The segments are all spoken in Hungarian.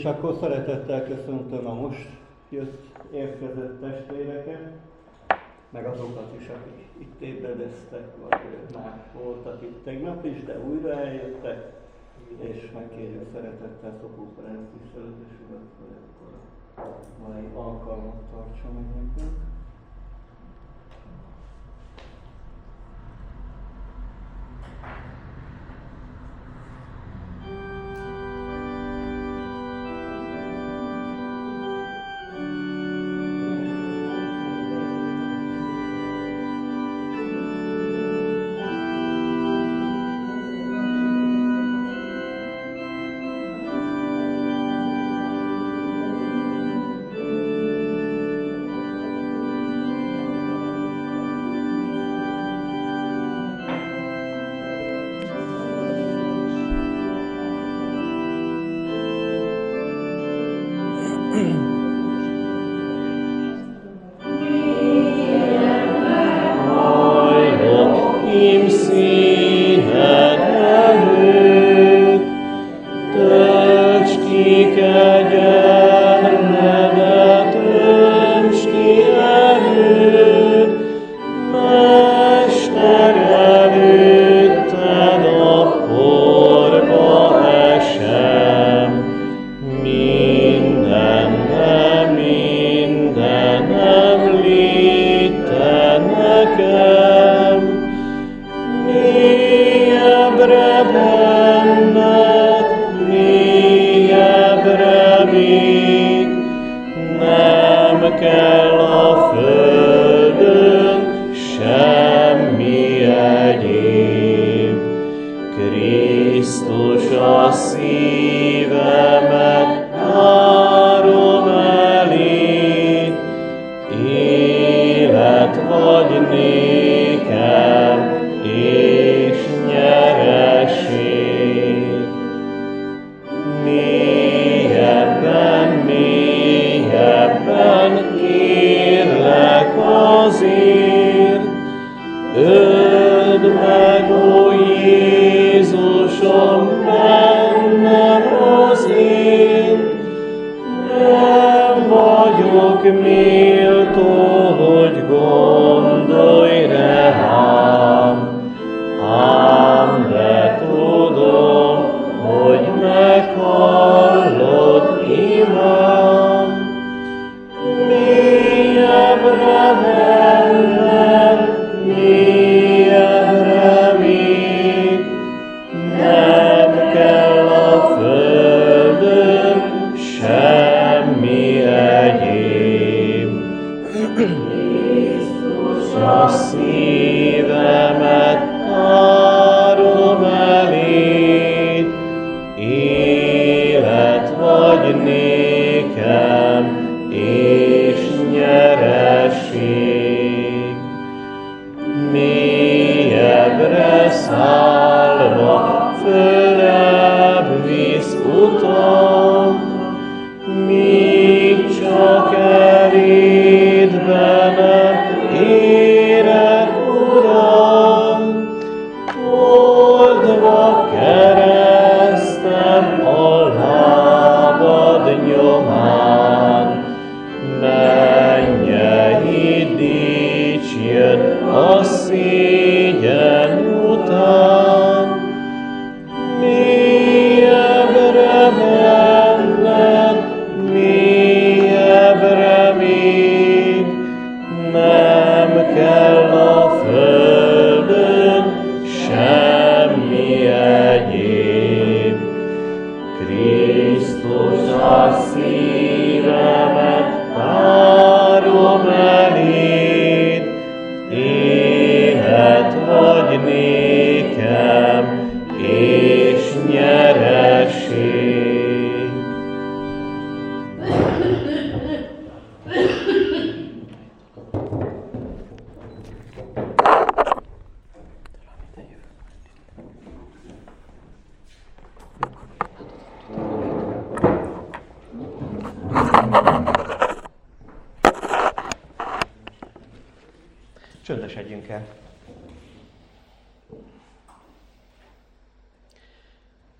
És akkor szeretettel köszöntöm a most érkezett testvéreket, meg azokat is, akik itt ébredeztek, vagy már voltak itt tegnap is, de újra eljöttek, és megkérjük szeretettel Szokó Ferenc tiszteletes urat, hogy akkor a mai alkalmat tartsa meg nekünk.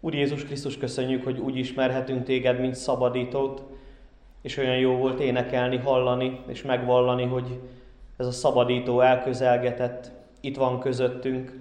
Úr Jézus Krisztus, köszönjük, hogy úgy ismerhetünk téged, mint szabadítót, és olyan jó volt énekelni, hallani és megvallani, hogy ez a szabadító elközelgetett, itt van közöttünk,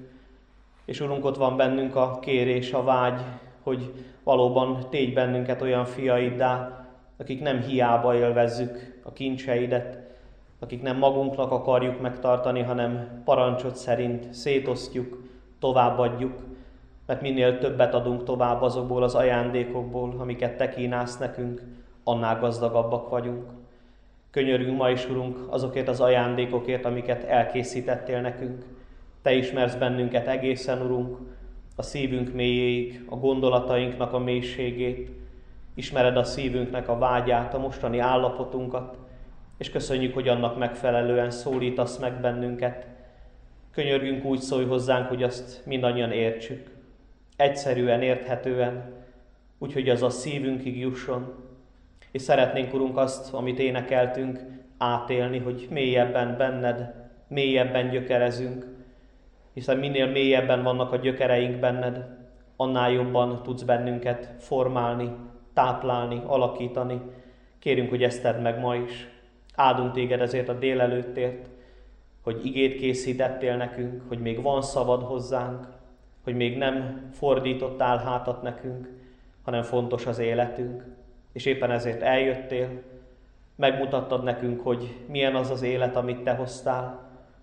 és Urunk, ott van bennünk a kérés, a vágy, hogy valóban tégy bennünket olyan fiaiddá, akik nem hiába élvezzük a kincseidet, akik nem magunknak akarjuk megtartani, hanem parancsod szerint szétosztjuk, továbbadjuk, mert minél többet adunk tovább azokból az ajándékokból, amiket te kínálsz nekünk, annál gazdagabbak vagyunk. Könyörgünk ma is, Urunk, azokért az ajándékokért, amiket elkészítettél nekünk. Te ismersz bennünket egészen, Urunk, a szívünk mélyéig, a gondolatainknak a mélységét. Ismered a szívünknek a vágyát, a mostani állapotunkat, és köszönjük, hogy annak megfelelően szólítasz meg bennünket. Könyörgünk, úgy szólj hozzánk, hogy azt mindannyian értsük. Egyszerűen, érthetően, úgyhogy az a szívünkig jusson. És szeretnénk, Urunk, azt, amit énekeltünk, átélni, hogy mélyebben benned, mélyebben gyökerezünk, hiszen minél mélyebben vannak a gyökereink benned, annál jobban tudsz bennünket formálni, táplálni, alakítani. Kérünk, hogy ezt tedd meg ma is. Áldunk téged ezért a délelőttért, hogy igét készítettél nekünk, hogy még van szavad hozzánk, hogy még nem fordítottál hátat nekünk, hanem fontos az életünk. És éppen ezért eljöttél, megmutattad nekünk, hogy milyen az az élet, amit te hoztál,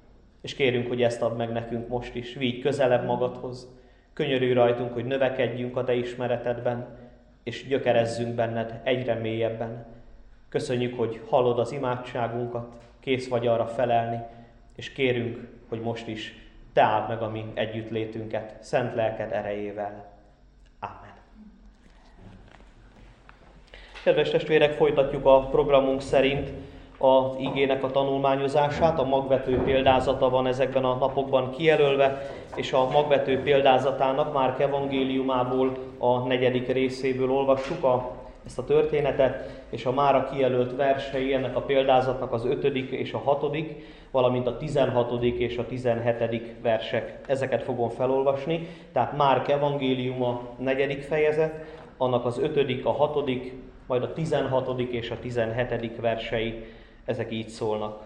és kérünk, hogy ezt add meg nekünk most is. Vigy közelebb magadhoz, könyörülj rajtunk, hogy növekedjünk a te ismeretedben, és gyökerezzünk benned egyre mélyebben. Köszönjük, hogy hallod az imádságunkat, kész vagy arra felelni, és kérünk, hogy most is te áld meg a mi együttlétünket szent lelked erejével. Ámen. Kedves testvérek, folytatjuk a programunk szerint az igének a tanulmányozását. A magvető példázata van ezekben a napokban kijelölve, és a magvető példázatának Márk evangéliumából a 4. részéből olvassuk ezt a történetet, és a mára kijelölt versei ennek a példázatnak az 5. és a 6., valamint a 16. és a 17. versek. Ezeket fogom felolvasni, tehát Márk evangéliuma 4. fejezet, annak az 5., a 6., majd a 16. és a 17. versei, ezek így szólnak.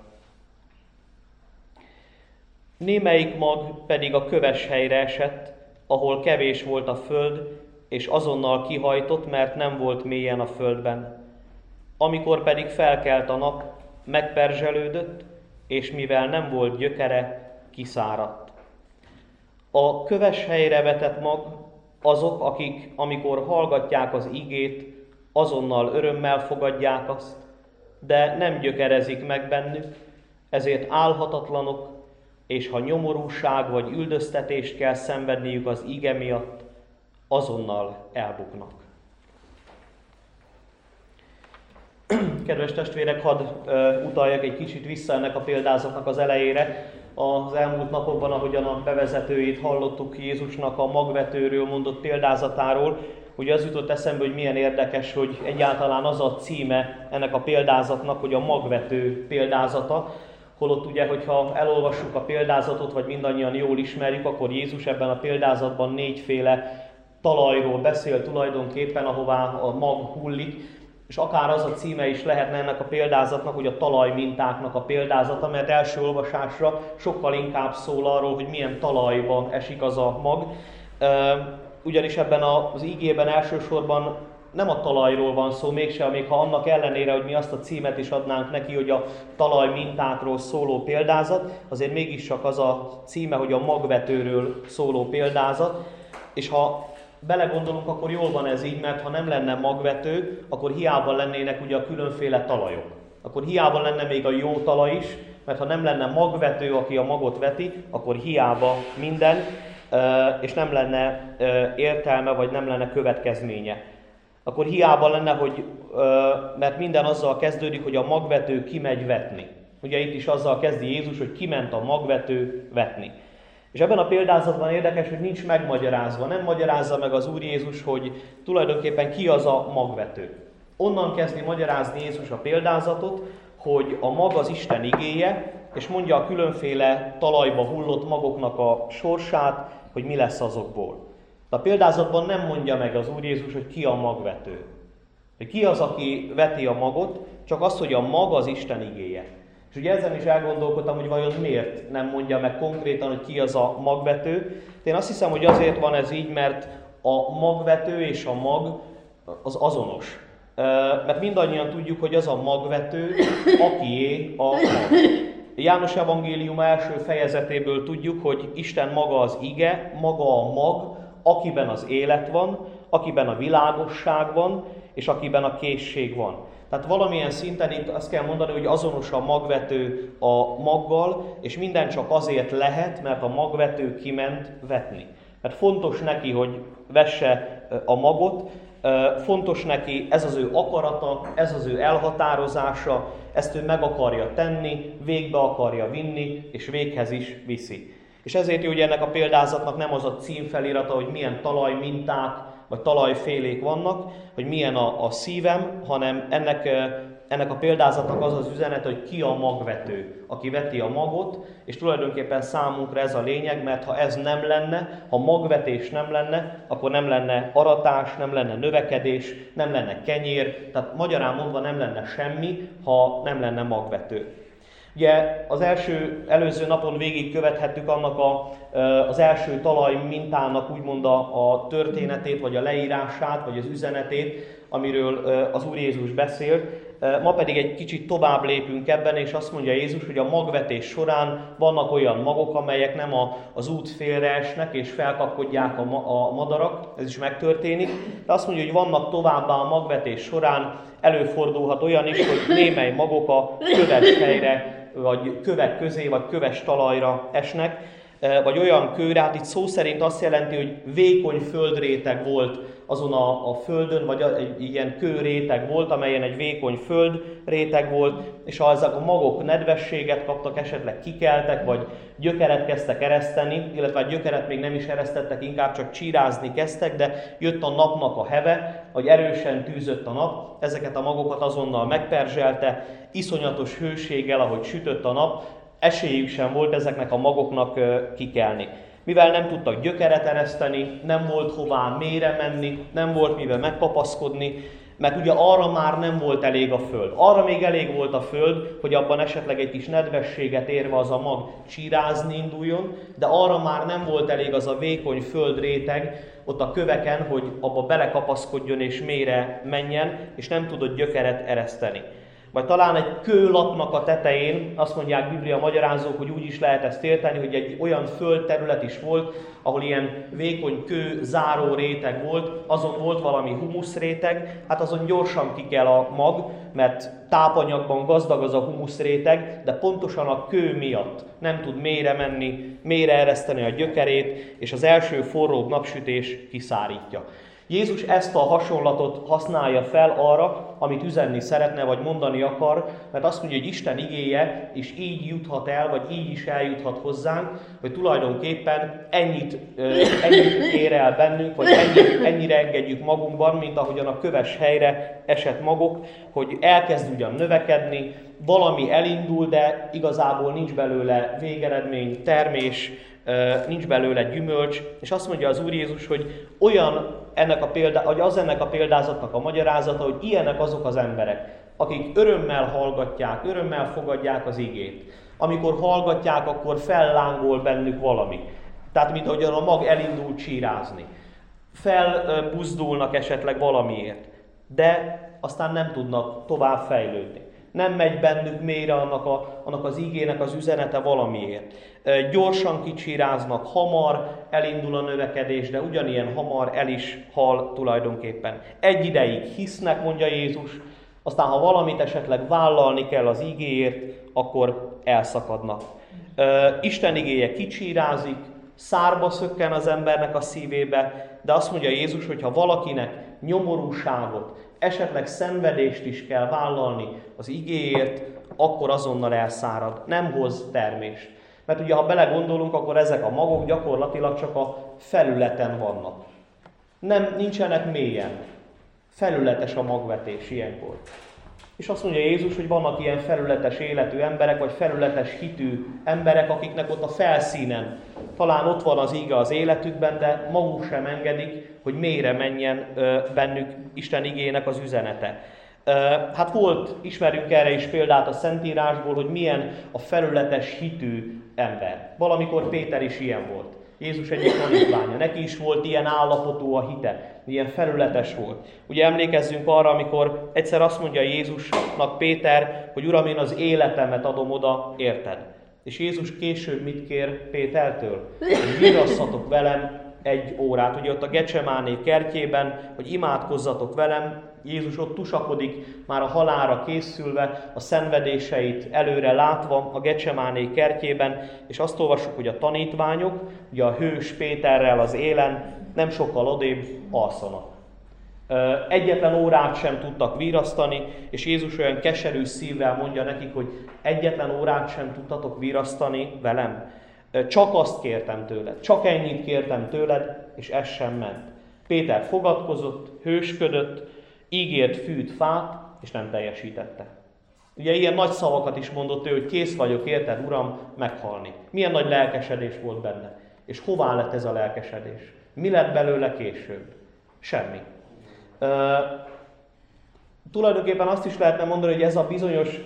Némelyik mag pedig a köves helyre esett, ahol kevés volt a föld, és azonnal kihajtott, mert nem volt mélyen a földben. Amikor pedig felkelt a nap, megperzselődött, és mivel nem volt gyökere, kiszáradt. A köves helyre vetett mag azok, akik, amikor hallgatják az igét, azonnal örömmel fogadják azt, de nem gyökerezik meg bennük, ezért álhatatlanok, és ha nyomorúság vagy üldöztetést kell szenvedniük az ige miatt, azonnal elbuknak. Kedves testvérek, hadd utaljak egy kicsit vissza ennek a példázatnak az elejére. Az elmúlt napokban, ahogyan a bevezetőjét hallottuk Jézusnak a magvetőről mondott példázatáról, ugye az jutott eszembe, hogy milyen érdekes, hogy egyáltalán az a címe ennek a példázatnak, hogy a magvető példázata. Holott ugye, hogyha elolvassuk a példázatot, vagy mindannyian jól ismerjük, akkor Jézus ebben a példázatban 4 talajról beszél tulajdonképpen, ahová a mag hullik, és akár az a címe is lehetne ennek a példázatnak, hogy a talajmintáknak a példázata, mert első olvasásra sokkal inkább szól arról, hogy milyen talajban esik az a mag. Ugyanis ebben az igében elsősorban nem a talajról van szó, mégse, még ha annak ellenére, hogy mi azt a címet is adnánk neki, hogy a talajmintákról szóló példázat, azért mégiscsak az a címe, hogy a magvetőről szóló példázat, és ha belegondolunk, akkor jól van ez így, mert ha nem lenne magvető, akkor hiába lennének ugye a különféle talajok. Akkor hiába lenne még a jó talaj is, mert ha nem lenne magvető, aki a magot veti, akkor hiába minden, és nem lenne értelme, vagy nem lenne következménye. Akkor hiába lenne, mert minden azzal kezdődik, hogy a magvető kimegy vetni. Ugye itt is azzal kezdi Jézus, hogy kiment a magvető vetni. És ebben a példázatban érdekes, hogy nincs megmagyarázva. Nem magyarázza meg az Úr Jézus, hogy tulajdonképpen ki az a magvető. Onnan kezdi magyarázni Jézus a példázatot, hogy a mag az Isten igéje, és mondja a különféle talajba hullott magoknak a sorsát, hogy mi lesz azokból. De a példázatban nem mondja meg az Úr Jézus, hogy ki a magvető. Hogy ki az, aki veti a magot, csak az, hogy a mag az Isten igéje. És ugye ezen is elgondolkodtam, hogy vajon miért nem mondja meg konkrétan, hogy ki az a magvető. De én azt hiszem, hogy azért van ez így, mert a magvető és a mag az azonos. Mert mindannyian tudjuk, hogy az a magvető, akié a mag. János evangélium első fejezetéből tudjuk, hogy Isten maga az ige, maga a mag, akiben az élet van, akiben a világosság van, és akiben a készség van. Tehát valamilyen szinten itt azt kell mondani, hogy azonos a magvető a maggal, és minden csak azért lehet, mert a magvető kiment vetni. Mert fontos neki, hogy vesse a magot, fontos neki ez az ő akarata, ez az ő elhatározása, ezt ő meg akarja tenni, végbe akarja vinni, és véghez is viszi. És ezért jó, hogy ennek a példázatnak nem az a címfelirata, hogy milyen talajminták, vagy talajfélék vannak, hogy milyen a szívem, hanem ennek a példázatnak az az üzenete, hogy ki a magvető, aki veti a magot, és tulajdonképpen számunkra ez a lényeg, mert ha ez nem lenne, ha magvetés nem lenne, akkor nem lenne aratás, nem lenne növekedés, nem lenne kenyér, tehát magyarán mondva nem lenne semmi, ha nem lenne magvető. Ugye az előző napon végigkövethettük annak az első talaj mintának úgymond a történetét, vagy a leírását, vagy az üzenetét, amiről az Úr Jézus beszélt. Ma pedig egy kicsit tovább lépünk ebben, és azt mondja Jézus, hogy a magvetés során vannak olyan magok, amelyek nem az út félre esnek, és felkapkodják a madarak, ez is megtörténik, de azt mondja, hogy vannak továbbá a magvetés során, előfordulhat olyan is, hogy némely magok a köves helyre, vagy kövek közé, vagy köves talajra esnek, vagy olyan kőre, hát itt szó szerint azt jelenti, hogy vékony földréteg volt azon a földön, vagy egy ilyen kőréteg volt, amelyen egy vékony földréteg volt, és ha ezek a magok nedvességet kaptak, esetleg kikeltek, vagy gyökeret kezdtek ereszteni, illetve a gyökeret még nem is eresztettek, inkább csak csírázni kezdtek, de jött a napnak a heve, hogy erősen tűzött a nap, ezeket a magokat azonnal megperzselte, iszonyatos hőséggel, ahogy sütött a nap, esélyük sem volt ezeknek a magoknak kikelni. Mivel nem tudtak gyökeret ereszteni, nem volt hová mélyre menni, nem volt mivel megkapaszkodni, mert ugye arra már nem volt elég a föld. Arra még elég volt a föld, hogy abban esetleg egy kis nedvességet érve az a mag csírázni induljon, de arra már nem volt elég az a vékony földréteg ott a köveken, hogy abba belekapaszkodjon és mélyre menjen, és nem tudott gyökeret ereszteni. Vagy talán egy kőlapnak a tetején, azt mondják Biblia magyarázók, hogy úgy is lehet ezt érteni, hogy egy olyan földterület is volt, ahol ilyen vékony kő záró réteg volt, azon volt valami humuszréteg, hát azon gyorsan kikel a mag, mert tápanyagban gazdag az a humuszréteg, de pontosan a kő miatt nem tud mélyre menni, mélyre ereszteni a gyökerét, és az első forróbb napsütés kiszárítja. Jézus ezt a hasonlatot használja fel arra, amit üzenni szeretne, vagy mondani akar, mert azt mondja, hogy Isten igéje is így juthat el, vagy így is eljuthat hozzánk, hogy tulajdonképpen ennyit ér el bennünk, vagy ennyire engedjük magunkban, mint ahogyan a köves helyre esett magok, hogy elkezd ugyan növekedni, valami elindul, de igazából nincs belőle végeredmény, termés, nincs belőle gyümölcs, és azt mondja az Úr Jézus, hogy ennek a példázatnak a magyarázata, hogy ilyenek azok az emberek, akik örömmel hallgatják, örömmel fogadják az igét. Amikor hallgatják, akkor fellángol bennük valami. Tehát, mint ahogyan a mag elindul csírázni. Felbuzdulnak esetleg valamiért, de aztán nem tudnak tovább fejlődni. Nem megy bennük mélyre annak az igének az üzenete valamiért. Gyorsan kicsíráznak, hamar elindul a növekedés, de ugyanilyen hamar el is hal tulajdonképpen. Egy ideig hisznek, mondja Jézus, aztán ha valamit esetleg vállalni kell az igéért, akkor elszakadnak. Isten igéje kicsírázik, szárba szökken az embernek a szívébe, de azt mondja Jézus, hogy ha valakinek nyomorúságot, esetleg szenvedést is kell vállalni az igéért, akkor azonnal elszárad, nem hoz termést. Mert ugye, ha belegondolunk, akkor ezek a magok gyakorlatilag csak a felületen vannak. Nincsenek mélyen. Felületes a magvetés ilyenkor. És azt mondja Jézus, hogy vannak ilyen felületes életű emberek, vagy felületes hitű emberek, akiknek ott a felszínen talán ott van az íge az életükben, de maguk sem engedik, hogy mélyre menjen bennük Isten igének az üzenete. Hát ismerünk erre is példát a Szentírásból, hogy milyen a felületes hitű ember. Valamikor Péter is ilyen volt. Jézus egyik tanítványa. Neki is volt ilyen állapotú a hite, ilyen felületes volt. Ugye emlékezzünk arra, amikor egyszer azt mondja Jézusnak Péter, hogy Uram, én az életemet adom oda, érted? És Jézus később mit kér Pétertől? Hogy virasszatok velem 1 órát. Ugye ott a Gecsemáné kertjében, hogy imádkozzatok velem, Jézus ott tusakodik, már a halálra készülve, a szenvedéseit előre látva a Gecsemáné kertjében, és azt olvassuk, hogy a tanítványok, ugye a hős Péterrel az élen nem sokkal odébb alszanak. Egyetlen órát sem tudtak virasztani, és Jézus olyan keserű szívvel mondja nekik, hogy egyetlen órát sem tudtatok virasztani velem. Csak azt kértem tőled, csak ennyit kértem tőled, és ez sem ment. Péter fogadkozott, hősködött, ígért fűt, fát, és nem teljesítette. Ugye ilyen nagy szavakat is mondott ő, hogy kész vagyok, érted, Uram, meghalni. Milyen nagy lelkesedés volt benne. És hová lett ez a lelkesedés? Mi lett belőle később? Semmi. Tulajdonképpen azt is lehetne mondani, hogy ez a bizonyos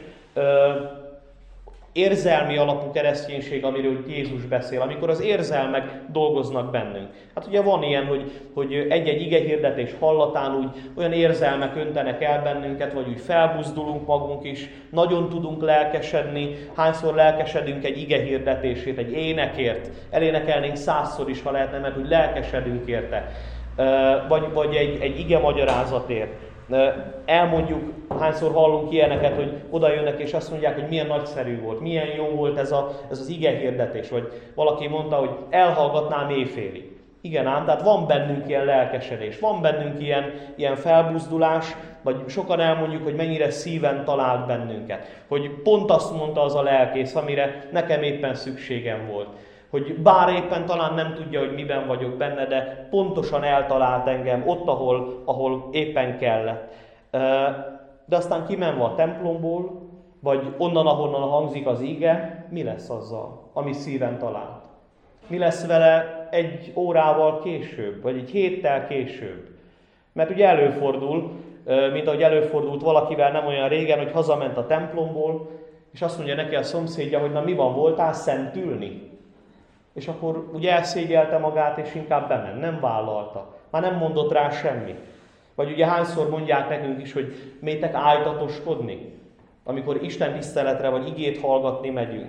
érzelmi alapú kereszténység, amiről Jézus beszél, amikor az érzelmek dolgoznak bennünk. Hát ugye van ilyen, hogy egy-egy igehirdetés hallatán úgy olyan érzelmek öntenek el bennünket, vagy úgy felbuzdulunk magunk is, nagyon tudunk lelkesedni, hányszor lelkesedünk egy igehirdetésért, egy énekért, elénekelnénk 100-szor is, ha lehetne, mert úgy lelkesedünk érte, vagy egy ige magyarázatért. Elmondjuk, hányszor hallunk ilyeneket, hogy oda jönnek és azt mondják, hogy milyen nagyszerű volt, milyen jó volt ez az igehirdetés, vagy valaki mondta, hogy elhallgatnám éjfélig. Igen ám, tehát van bennünk ilyen lelkesedés, van bennünk ilyen felbuzdulás, vagy sokan elmondjuk, hogy mennyire szíven talált bennünket. Hogy pont azt mondta az a lelkész, amire nekem éppen szükségem volt. Hogy bár éppen talán nem tudja, hogy miben vagyok benne, de pontosan eltalált engem ott, ahol éppen kellett. De aztán kimenve a templomból, vagy onnan, ahonnan hangzik az ige, mi lesz azzal, ami szíven talált? Mi lesz vele 1 órával később, vagy 1 héttel később? Mert ugye előfordul, mint ahogy előfordult valakivel nem olyan régen, hogy hazament a templomból, és azt mondja neki a szomszédja, hogy na mi van, voltál szentülni? És akkor ugye elszégyelte magát, és inkább bement, nem vállalta. Már nem mondott rá semmi. Vagy ugye hányszor mondják nekünk is, hogy métek ájtatoskodni, amikor Isten tiszteletre vagy igét hallgatni megyünk.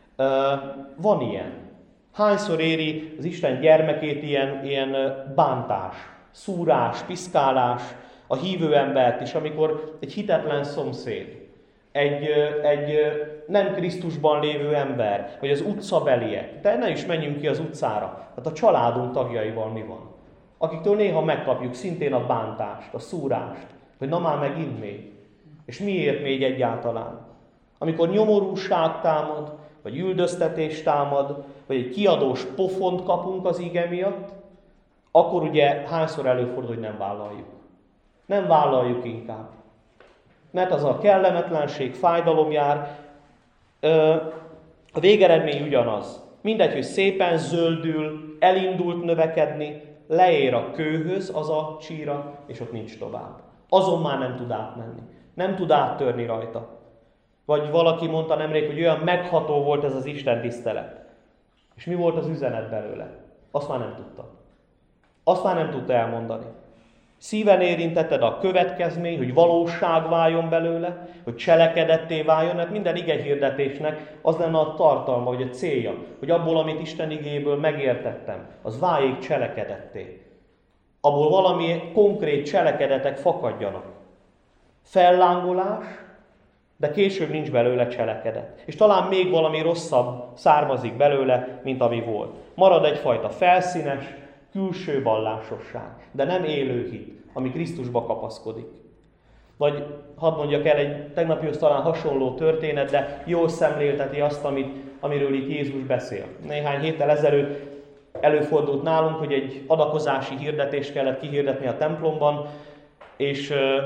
Van ilyen. Hányszor éri az Isten gyermekét ilyen bántás, szúrás, piszkálás, a hívő embert is, amikor egy hitetlen szomszéd, egy nem Krisztusban lévő ember, vagy az utcabeliek, de ne is menjünk ki az utcára, hát a családunk tagjaival mi van? Akiktől néha megkapjuk szintén a bántást, a szúrást, hogy na már megint még. És miért még egyáltalán? Amikor nyomorúság támad, vagy üldöztetés támad, vagy egy kiadós pofont kapunk az ige miatt, akkor ugye hányszor előfordul, hogy nem vállaljuk. Nem vállaljuk inkább. Mert az a kellemetlenség, fájdalom jár. A végeredmény ugyanaz. Mindegy, hogy szépen zöldül, elindult növekedni, leér a kőhöz az a csíra, és ott nincs tovább. Azon már nem tud átmenni. Nem tud áttörni rajta. Vagy valaki mondta nemrég, hogy olyan megható volt ez az Isten tisztelet. És mi volt az üzenet belőle? Azt már nem tudta. Azt már nem tudta elmondani. Szíven érintetted a következmény, hogy valóság váljon belőle, hogy cselekedetté váljon, mert minden igehirdetésnek az lenne a tartalma, vagy a célja, hogy abból, amit Isten igéből megértettem, az váljék cselekedetté. Abból valami konkrét cselekedetek fakadjanak. Fellángolás, de később nincs belőle cselekedet. És talán még valami rosszabb származik belőle, mint ami volt. Marad egyfajta felszínes, külső vallásosság, de nem élő hit, ami Krisztusba kapaszkodik. Vagy hadd mondjak el egy tegnapihoz talán hasonló történet, de jól szemlélteti azt, amiről itt Jézus beszél. Néhány héttel ezelőtt előfordult nálunk, hogy egy adakozási hirdetést kellett kihirdetni a templomban, és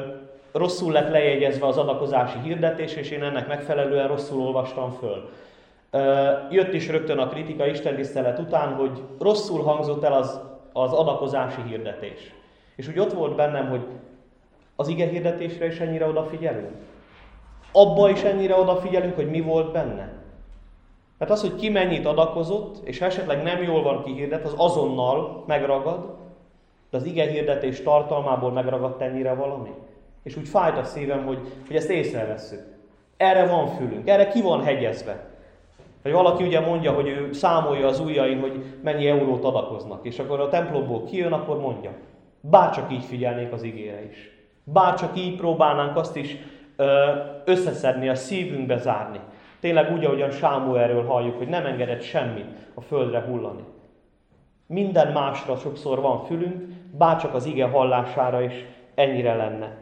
rosszul lett lejegyezve az adakozási hirdetés, és én ennek megfelelően rosszul olvastam föl. Jött is rögtön a kritika istentisztelet után, hogy rosszul hangzott el az adakozási hirdetés. És úgy ott volt bennem, hogy az ige hirdetésre is ennyire odafigyelünk. Abba is ennyire odafigyelünk, hogy mi volt benne. Mert az, hogy ki mennyit adakozott, és ha esetleg nem jól van kihirdet, az azonnal megragad, de az ige hirdetés tartalmából megragadt ennyire valami. És úgy fájt a szívem, hogy ezt észrevesszük. Erre van fülünk, erre ki van hegyezve. Vagy valaki ugye mondja, hogy ő számolja az ujjain, hogy mennyi eurót adakoznak, és akkor a templomból kijön, akkor mondja. Bárcsak így figyelnék az igére is. Bárcsak így próbálnánk azt is összeszedni, a szívünkbe zárni. Tényleg úgy, ahogyan Sámuelről halljuk, hogy nem engedett semmit a földre hullani. Minden másra sokszor van fülünk, bárcsak az ige hallására is ennyire lenne.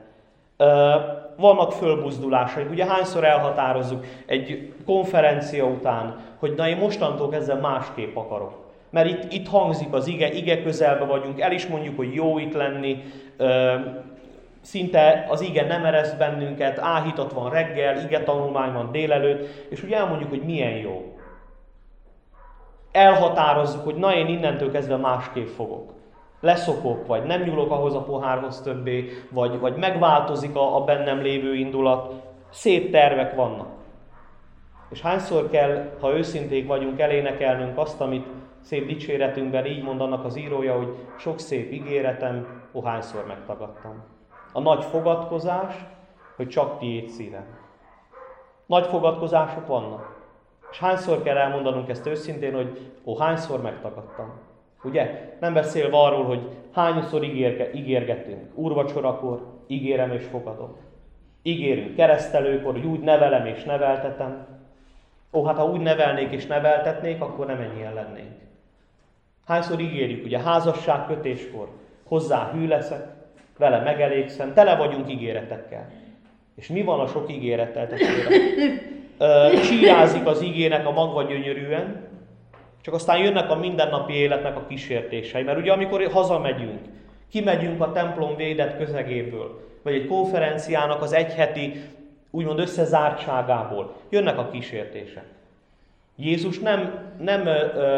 Vannak fölbuzdulásaink. Ugye hányszor elhatározzuk egy konferencia után, hogy na én mostantól kezdve másképp akarok. Mert itt hangzik az ige közelbe vagyunk, el is mondjuk, hogy jó itt lenni, szinte az ige nem ereszt bennünket, áhítat van reggel, ige tanulmány van délelőtt, és úgy elmondjuk, hogy milyen jó. Elhatározzuk, hogy na én innentől kezdve másképp fogok. Leszokok, vagy nem nyúlok ahhoz a pohárhoz többé, vagy megváltozik a bennem lévő indulat. Szép tervek vannak. És hányszor kell, ha őszinték vagyunk, elénekelnünk azt, amit szép dicséretünkben így mondanak az írója, hogy sok szép ígéretem, hányszor megtagadtam. A nagy fogadkozás, hogy csak tiéd szívem. Nagy fogadkozások vannak. És hányszor kell elmondanunk ezt őszintén, hogy hányszor megtagadtam. Ugye? Nem beszélve arról, hogy hányszor ígérgetünk. Úrvacsorakor ígérem és fogadom. Ígérünk keresztelőkor, hogy úgy nevelem és neveltetem. Hát ha úgy nevelnék és neveltetnék, akkor nem ennyien lennénk. Hányszor ígérjük, ugye házasságkötéskor, hozzá hű leszek, vele megelégszem, tele vagyunk ígéretekkel. És mi van a sok ígérettel, testvérek? Csírázik az ígének a magva gyönyörűen, csak aztán jönnek a mindennapi életnek a kísértései. Mert ugye amikor hazamegyünk, kimegyünk a templom védett közegéből, vagy egy konferenciának az egyheti úgymond összezártságából, jönnek a kísértések. Jézus nem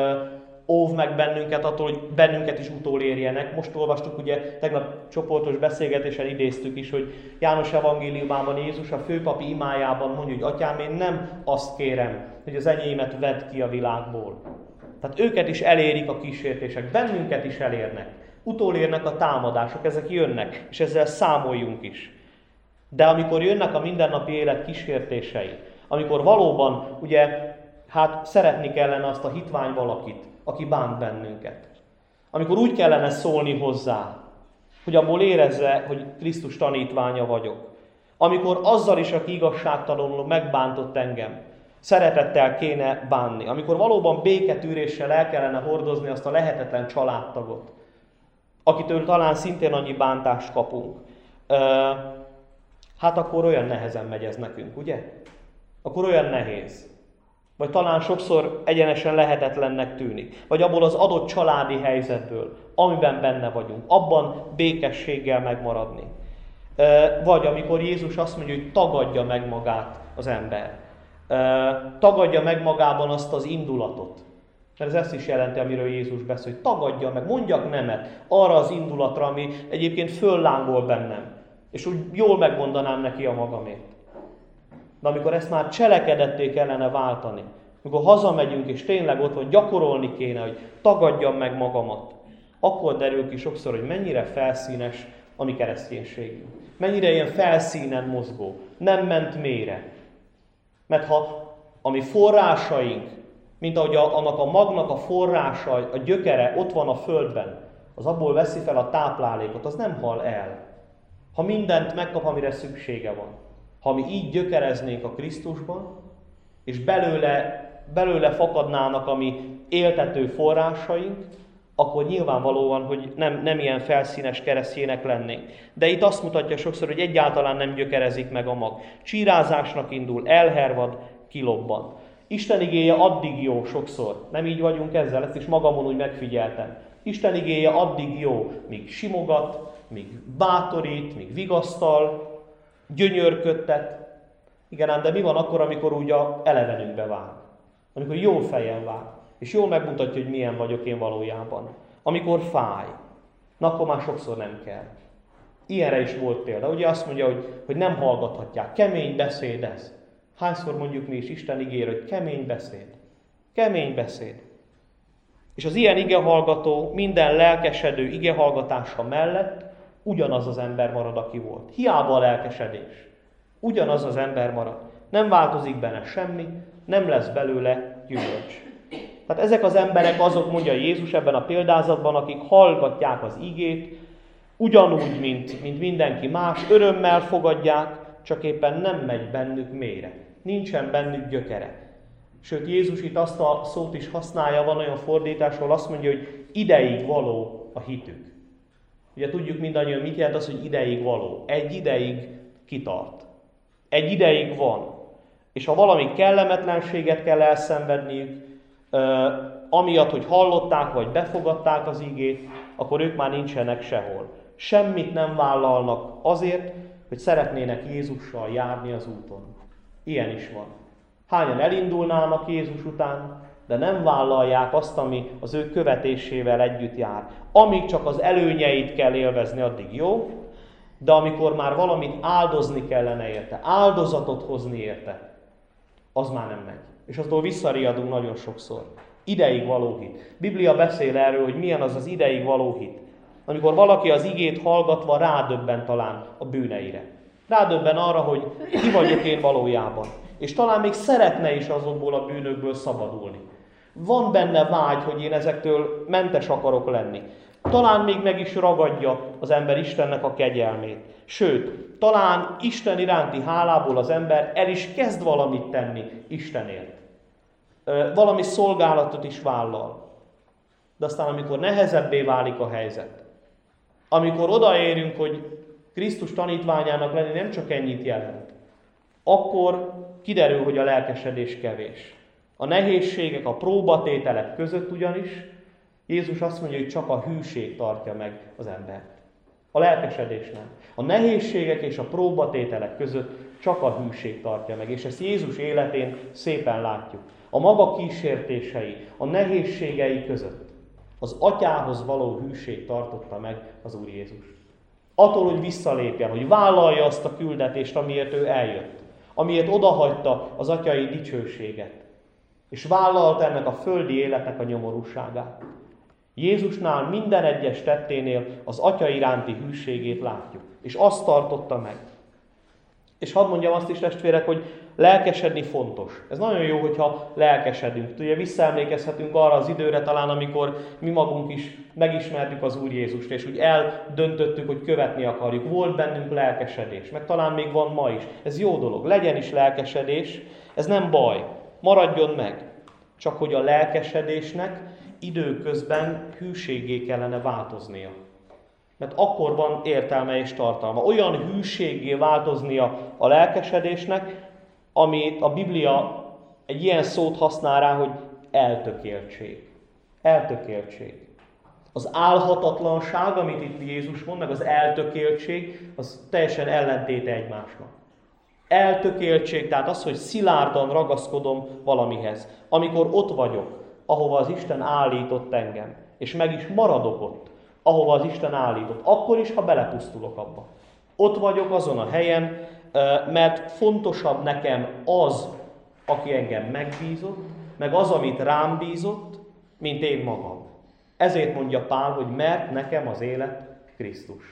óv meg bennünket attól, hogy bennünket is utolérjenek. Most olvastuk, ugye tegnap csoportos beszélgetésen idéztük is, hogy János evangéliumában Jézus a főpapi imájában mondja, hogy Atyám, én nem azt kérem, hogy az enyémet vedd ki a világból. Tehát őket is elérik a kísértések, bennünket is elérnek. Utolérnek a támadások, ezek jönnek, és ezzel számoljunk is. De amikor jönnek a mindennapi élet kísértései, amikor valóban ugye szeretni kellene azt a hitvány valakit, aki bánt bennünket. Amikor úgy kellene szólni hozzá, hogy abból érezze, hogy Krisztus tanítványa vagyok. Amikor azzal is, aki igazságtalanul megbántott engem, szeretettel kéne bánni. Amikor valóban béketűréssel el kellene hordozni azt a lehetetlen családtagot, akitől talán szintén annyi bántást kapunk. Akkor olyan nehezen megy ez nekünk, ugye? Akkor olyan nehéz. Vagy talán sokszor egyenesen lehetetlennek tűnik. Vagy abból az adott családi helyzetből, amiben benne vagyunk, abban békességgel megmaradni. Vagy amikor Jézus azt mondja, hogy tagadja meg magát az ember. Tagadja meg magában azt az indulatot. Mert ez ezt is jelenti, amiről Jézus beszél, hogy tagadja meg, mondjak nemet arra az indulatra, ami egyébként föllángol bennem. És úgy jól megmondanám neki a magamét. De amikor ezt már cselekedetté kellene váltani, amikor hazamegyünk és tényleg ott van, gyakorolni kéne, hogy tagadjam meg magamat, akkor derül ki sokszor, hogy mennyire felszínes a mi kereszténységünk. Mennyire ilyen felszínen mozgó, nem ment mélyre. Mert ha a mi forrásaink, mint ahogy annak a magnak a forrása, a gyökere ott van a földben, az abból veszi fel a táplálékot, az nem hal el. Ha mindent megkap, amire szüksége van. Ha mi így gyökereznénk a Krisztusban, és belőle fakadnának a mi éltető forrásaink, akkor nyilvánvalóan, hogy nem ilyen felszínes keresztjének lennénk. De itt azt mutatja sokszor, hogy egyáltalán nem gyökerezik meg a mag. Csírázásnak indul, elhervad, kilobban. Isten igéje addig jó sokszor. Nem így vagyunk ezzel, ezt is magamon úgy megfigyeltem. Isten igéje addig jó, míg simogat, míg bátorít, míg vigasztal, gyönyörködtet. Igen ám, de mi van akkor, amikor úgy a elevenünkbe vág? Amikor jó fejen vág, és jól megmutatja, hogy milyen vagyok én valójában. Amikor fáj, na akkor már sokszor nem kell. Ilyenre is volt példa. Ugye azt mondja, hogy nem hallgathatják. Kemény beszéd ez. Hányszor mondjuk mi is Isten ígér, hogy kemény beszéd. Kemény beszéd. És az ilyen igehallgató, minden lelkesedő igehallgatása mellett ugyanaz az ember marad, aki volt. Hiába a lelkesedés. Ugyanaz az ember marad. Nem változik benne semmi, nem lesz belőle gyümölcs. Tehát ezek az emberek azok, mondja Jézus ebben a példázatban, akik hallgatják az igét, ugyanúgy, mint mindenki más, örömmel fogadják, csak éppen nem megy bennük mélyre. Nincsen bennük gyökere. Sőt, Jézus itt azt a szót is használja, van olyan fordítás, ahol azt mondja, hogy ideig való a hitük. Ugye tudjuk mindannyian, mit jelent az, hogy ideig való. Egy ideig kitart. Egy ideig van. És ha valami kellemetlenséget kell elszenvedniük, amiatt, hogy hallották, vagy befogadták az igét, akkor ők már nincsenek sehol. Semmit nem vállalnak azért, hogy szeretnének Jézussal járni az úton. Ilyen is van. Hányan elindulnának Jézus után, de nem vállalják azt, ami az ő követésével együtt jár. Amíg csak az előnyeit kell élvezni, addig jó, de amikor már valamit áldozni kellene érte, áldozatot hozni érte, az már nem megy. És aztól visszariadunk nagyon sokszor. Ideig való hit. Biblia beszél erről, hogy milyen az az ideig való hit. Amikor valaki az igét hallgatva rádöbben talán a bűneire. Rádöbben arra, hogy ki vagyok én valójában. És talán még szeretne is azokból a bűnökből szabadulni. Van benne vágy, hogy én ezektől mentes akarok lenni. Talán még meg is ragadja az ember Istennek a kegyelmét. Sőt, talán Isten iránti hálából az ember el is kezd valamit tenni Istenért. Valami szolgálatot is vállal. De aztán, amikor nehezebbé válik a helyzet, amikor odaérünk, hogy Krisztus tanítványának lenni nem csak ennyit jelent, akkor kiderül, hogy a lelkesedés kevés. A nehézségek, a próbatételek között ugyanis Jézus azt mondja, hogy csak a hűség tartja meg az embert. A lelkesedés nem. A nehézségek és a próbatételek között csak a hűség tartja meg. És ezt Jézus életén szépen látjuk. A maga kísértései, a nehézségei között az atyához való hűség tartotta meg az Úr Jézus. Attól, hogy visszalépjen, hogy vállalja azt a küldetést, amiért ő eljött. Amiért odahagyta az atyai dicsőséget. És vállalt ennek a földi életnek a nyomorúságát. Jézusnál minden egyes tetténél az atya iránti hűségét látjuk. És azt tartotta meg. És hadd mondjam azt is, testvérek, hogy lelkesedni fontos. Ez nagyon jó, hogyha lelkesedünk. Ugye visszaemlékezhetünk arra az időre talán, amikor mi magunk is megismertük az Úr Jézust, és úgy eldöntöttük, hogy követni akarjuk. Volt bennünk lelkesedés, meg talán még van ma is. Ez jó dolog. Legyen is lelkesedés, ez nem baj. Maradjon meg. Csak hogy a lelkesedésnek időközben hűséggé kellene változnia. Mert akkor van értelme és tartalma. Olyan hűséggé változnia a lelkesedésnek, amit a Biblia egy ilyen szót használ rá, hogy eltökéltség. Eltökéltség. Az álhatatlanság, amit itt Jézus mond, meg az eltökéltség, az teljesen ellentéte egymásnak. Eltökéltség, tehát az, hogy szilárdan ragaszkodom valamihez. Amikor ott vagyok, ahova az Isten állított engem, és meg is maradok ott, ahova az Isten állított, akkor is, ha belepusztulok abba. Ott vagyok azon a helyen, mert fontosabb nekem az, aki engem megbízott, meg az, amit rám bízott, mint én magam. Ezért mondja Pál, hogy mert nekem az élet Krisztus.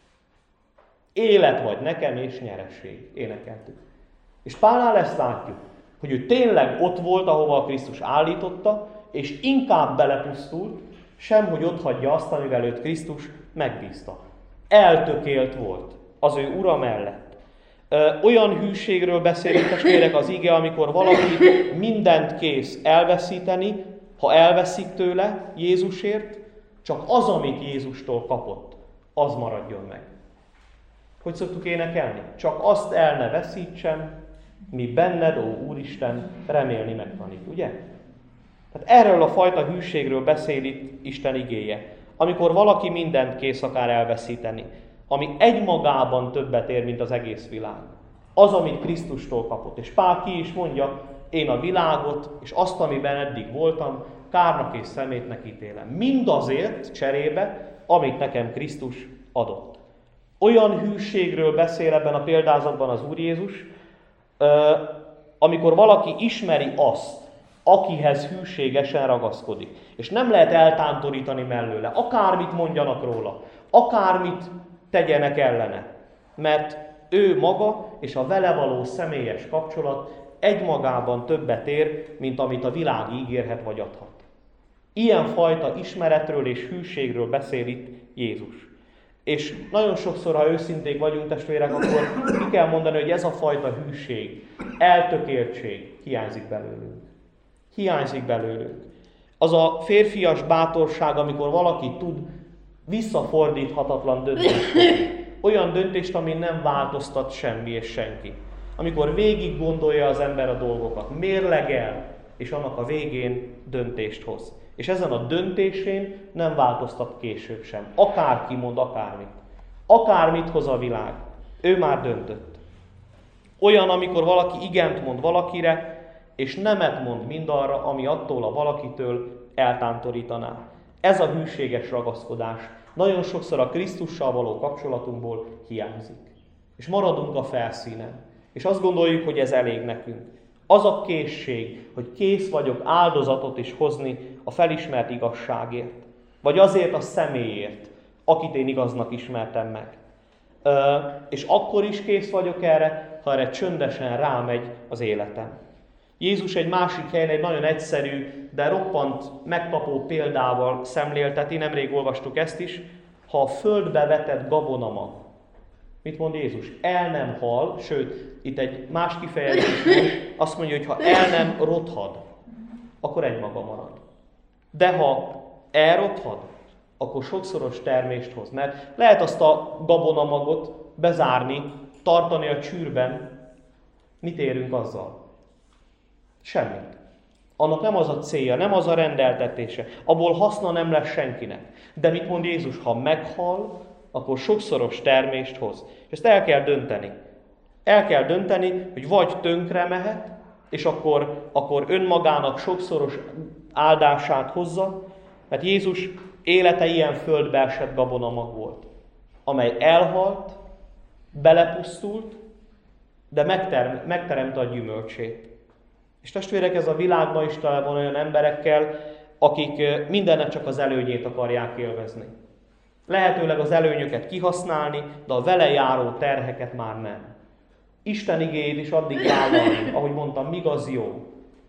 Élet vagy nekem és nyeresség. Énekeltük. És Pálnál ezt látjuk, hogy ő tényleg ott volt, ahova a Krisztus állította, és inkább belepusztult, sem, hogy otthagyja azt, amivel őt Krisztus megbízta. Eltökélt volt az ő ura mellett. Olyan hűségről beszélünk, testvérek, az ige, amikor valaki mindent kész elveszíteni, ha elveszik tőle Jézusért, csak az, amit Jézustól kapott, az maradjon meg. Hogy szoktuk énekelni? Csak azt el ne veszítsem, mi benned, ó Úristen, remélni megtanít, ugye? Tehát erről a fajta hűségről beszél itt Isten igéje. Amikor valaki mindent kész akar elveszíteni. ami egymagában többet ér, mint az egész világ. Az, amit Krisztustól kapott. És Pál ki is mondja, én a világot, és azt, amiben eddig voltam, kárnak és szemétnek ítélem. Mindazért cserébe, amit nekem Krisztus adott. Olyan hűségről beszél ebben a példázatban az Úr Jézus, amikor valaki ismeri azt, akihez hűségesen ragaszkodik. És nem lehet eltántorítani mellőle, akármit mondjanak róla, akármit tegyenek ellene. Mert ő maga és a vele való személyes kapcsolat egymagában többet ér, mint amit a világ ígérhet vagy adhat. Ilyen fajta ismeretről és hűségről beszél itt Jézus. És nagyon sokszor, ha őszinték vagyunk, testvérek, akkor ki kell mondani, hogy ez a fajta hűség, eltökéltség hiányzik belőlünk. Hiányzik belőlünk. Az a férfias bátorság, amikor valaki tud visszafordíthatatlan döntést hozni. Olyan döntést, ami nem változtat semmi és senki. Amikor végig gondolja az ember a dolgokat, mérlegel, és annak a végén döntést hoz. És ezen a döntésén nem változtat később sem. Akárki mond akármit. Akármit hoz a világ. Ő már döntött. Olyan, amikor valaki igent mond valakire, és nemet mond mindarra, ami attól a valakitől eltántorítaná. Ez a hűséges ragaszkodás nagyon sokszor a Krisztussal való kapcsolatunkból hiányzik. És maradunk a felszínen. És azt gondoljuk, hogy ez elég nekünk. Az a készség, hogy kész vagyok áldozatot is hozni a felismert igazságért. Vagy azért a személyért, akit én igaznak ismertem meg. És akkor is kész vagyok erre, ha erre csöndesen rámegy az életem. Jézus egy másik helyen egy nagyon egyszerű, de roppant megkapó példával szemlélteti, nemrég olvastuk ezt is, ha a földbe vetett gabonamag. Mit mond Jézus? El nem hal, sőt, itt egy más kifejezés mond, azt mondja, hogy ha el nem rothad, akkor egymaga marad. De ha elrothad, akkor sokszoros termést hoz. Mert lehet azt a gabonamagot bezárni, tartani a csűrben, mit érünk azzal? Semmit. Annak nem az a célja, nem az a rendeltetése. Abból haszna nem lesz senkinek. De mit mond Jézus? Ha meghal, akkor sokszoros termést hoz. És ezt el kell dönteni. El kell dönteni, hogy vagy tönkre mehet, és akkor önmagának sokszoros áldását hozza, mert Jézus élete ilyen földbe esett gabonamag volt, amely elhalt, belepusztult, de megteremte a gyümölcsét. És testvérek, ez a világban is tele van olyan emberekkel, akik mindennek csak az előnyét akarják élvezni. Lehetőleg az előnyöket kihasználni, de a vele járó terheket már nem. Isten igéjét is addig vállalni, ahogy mondtam, míg az jó.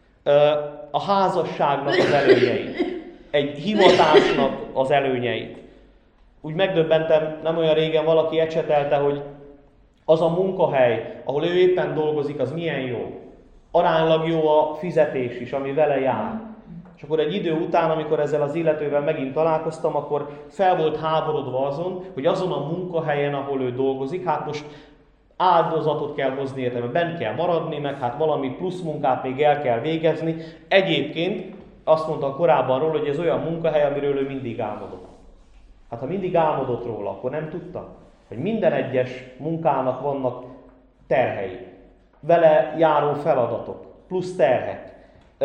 A házasságnak az előnyeit, egy hivatásnak az előnyeit. Úgy megdöbbentem, nem olyan régen valaki ecsetelte, hogy az a munkahely, ahol ő éppen dolgozik, az milyen jó. Aránylag jó a fizetés is, ami vele jár. És akkor egy idő után, amikor ezzel az illetővel megint találkoztam, akkor fel volt háborodva azon, hogy azon a munkahelyen, ahol ő dolgozik, hát most áldozatot kell hozni érte, mert bent kell maradni, meg hát valami plusz munkát még el kell végezni. Egyébként azt mondta korábban róla, hogy ez olyan munkahely, amiről ő mindig álmodott. Hát ha mindig álmodott róla, akkor nem tudta, hogy minden egyes munkának vannak terhei, vele járó feladatok, plusz terhek,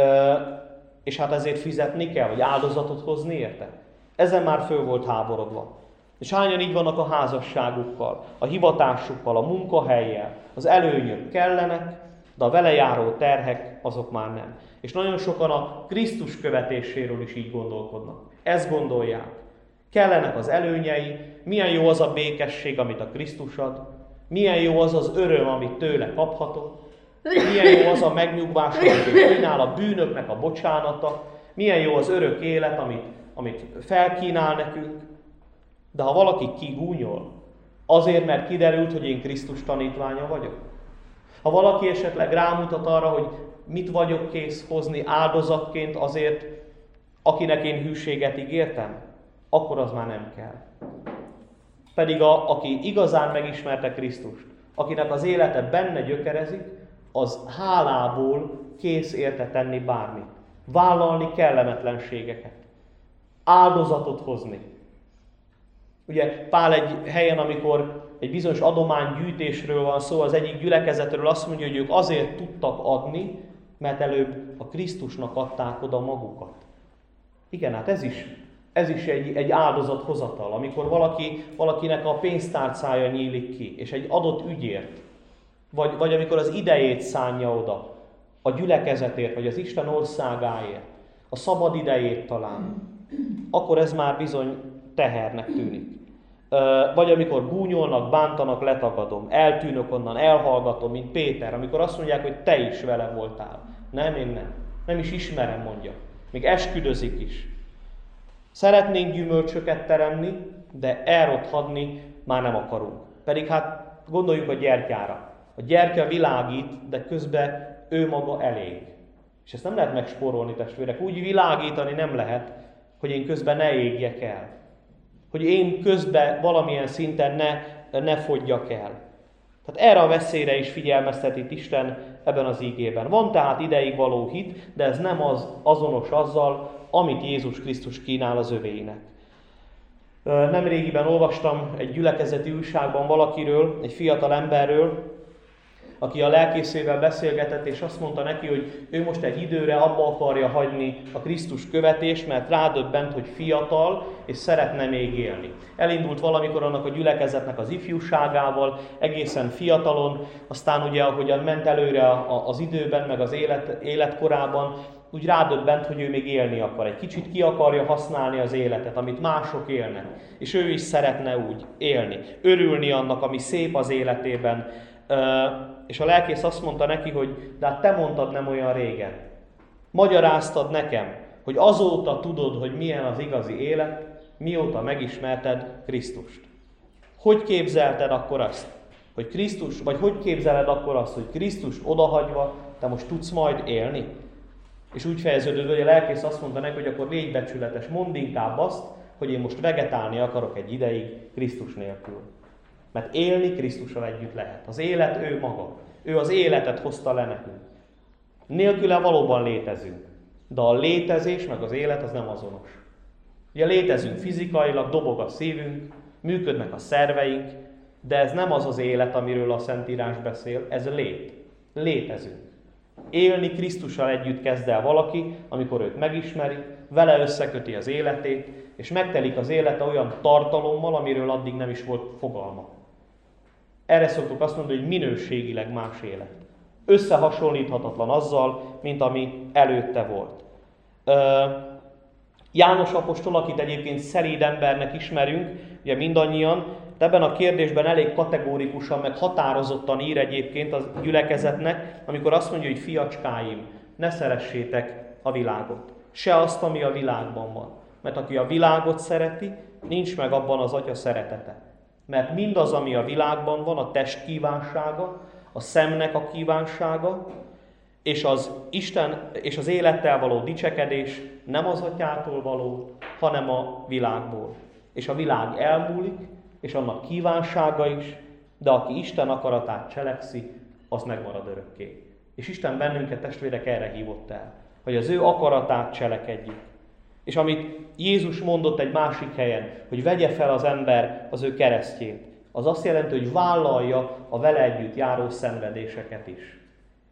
és hát ezért fizetni kell, vagy áldozatot hozni érte. Ezen már föl volt háborodva. És hányan így vannak a házasságukkal, a hivatásukkal, a munkahellyel, az előnyök kellenek, de a vele járó terhek azok már nem. És nagyon sokan a Krisztus követéséről is így gondolkodnak. Ezt gondolják. Kellenek az előnyei, milyen jó az a békesség, amit a Krisztus ad, milyen jó az az öröm, amit tőle kaphatok, milyen jó az a megnyugvás, amit ő kínál, a bűnöknek a bocsánata, milyen jó az örök élet, amit felkínál nekünk. De ha valaki kigúnyol, azért, mert kiderült, hogy én Krisztus tanítványa vagyok, ha valaki esetleg rámutat arra, hogy mit vagyok kész hozni áldozatként azért, akinek én hűséget ígértem, akkor az már nem kell. Pedig aki igazán megismerte Krisztust, akinek az élete benne gyökerezik, az hálából kész érte tenni bármit. Vállalni kellemetlenségeket. Áldozatot hozni. Ugye Pál egy helyen, amikor egy bizonyos adománygyűjtésről van szó, az egyik gyülekezetről azt mondja, hogy ők azért tudtak adni, mert előbb a Krisztusnak adták oda magukat. Igen, hát ez is egy áldozathozatal, amikor valakinek a pénztárcája nyílik ki, és egy adott ügyért, vagy amikor az idejét szánja oda, a gyülekezetért, vagy az Isten országáért, a szabad idejét talán, akkor ez már bizony tehernek tűnik. Vagy amikor gúnyolnak, bántanak, letagadom, eltűnök onnan, elhallgatom, mint Péter, amikor azt mondják, hogy te is vele voltál. Nem, én nem. Nem is ismerem, mondja. Még esküdözik is. Szeretnénk gyümölcsöket teremni, de elrothadni már nem akarunk. Pedig hát gondoljunk a gyertyára. A gyertya világít, de közben ő maga elég. És ezt nem lehet megspórolni, testvérek. Úgy világítani nem lehet, hogy én közben ne égjek el. Hogy én közben valamilyen szinten ne fogyjak el. Tehát erre a veszélyre is figyelmeztet itt Isten ebben az ígében. Van tehát ideig való hit, de ez nem azonos azzal, amit Jézus Krisztus kínál az övéinek. Nemrégiben olvastam egy gyülekezeti újságban valakiről, egy fiatal emberről, aki a lelkészével beszélgetett, és azt mondta neki, hogy ő most egy időre abba akarja hagyni a Krisztus követést, mert rádöbbent, hogy fiatal, és szeretne még élni. Elindult valamikor annak a gyülekezetnek az ifjúságával, egészen fiatalon, aztán ugye, ahogyan ment előre az időben, meg az életkorában, úgy rádöbbent, hogy ő még élni akar. Egy kicsit ki akarja használni az életet, amit mások élnek. És ő is szeretne úgy élni. Örülni annak, ami szép az életében. És a lelkész azt mondta neki, hogy de hát te mondtad nem olyan régen. Magyaráztad nekem, hogy azóta tudod, hogy milyen az igazi élet, mióta megismerted Krisztust. Hogy képzelted akkor azt, hogy Krisztus, vagy hogy képzeled akkor azt, hogy Krisztust odahagyva te most tudsz majd élni? És úgy fejeződött, hogy a lelkész azt mondta neki, hogy akkor légy becsületes, mondd inkább azt, hogy én most vegetálni akarok egy ideig Krisztus nélkül. Mert élni Krisztussal együtt lehet. Az élet ő maga. Ő az életet hozta le nekünk. Nélküle valóban létezünk. De a létezés meg az élet az nem azonos. Ugye létezünk fizikailag, dobog a szívünk, működnek a szerveink, de ez nem az az élet, amiről a Szentírás beszél, ez lét. Létezünk. Élni Krisztussal együtt kezd el valaki, amikor őt megismeri, vele összeköti az életét, és megtelik az élete olyan tartalommal, amiről addig nem is volt fogalma. Erre szoktuk azt mondani, hogy minőségileg más élet. Összehasonlíthatatlan azzal, mint ami előtte volt. János apostol, akit egyébként szelíd embernek ismerünk, ugye mindannyian, de ebben a kérdésben elég kategórikusan, meg határozottan ír egyébként a gyülekezetnek, amikor azt mondja, hogy fiacskáim, ne szeressétek a világot. Se azt, ami a világban van. Mert aki a világot szereti, nincs meg abban az Atya szeretete. Mert mindaz, ami a világban van, a test kívánsága, a szemnek a kívánsága, és az élettel való dicsekedés nem az Atyától való, hanem a világból. És a világ elmúlik, és annak kívánsága is, de aki Isten akaratát cselekszi, az megmarad örökké. És Isten bennünket, testvérek, erre hívott el, hogy az ő akaratát cselekedjük. És amit Jézus mondott egy másik helyen, hogy vegye fel az ember az ő keresztjét, az azt jelenti, hogy vállalja a vele együtt járó szenvedéseket is.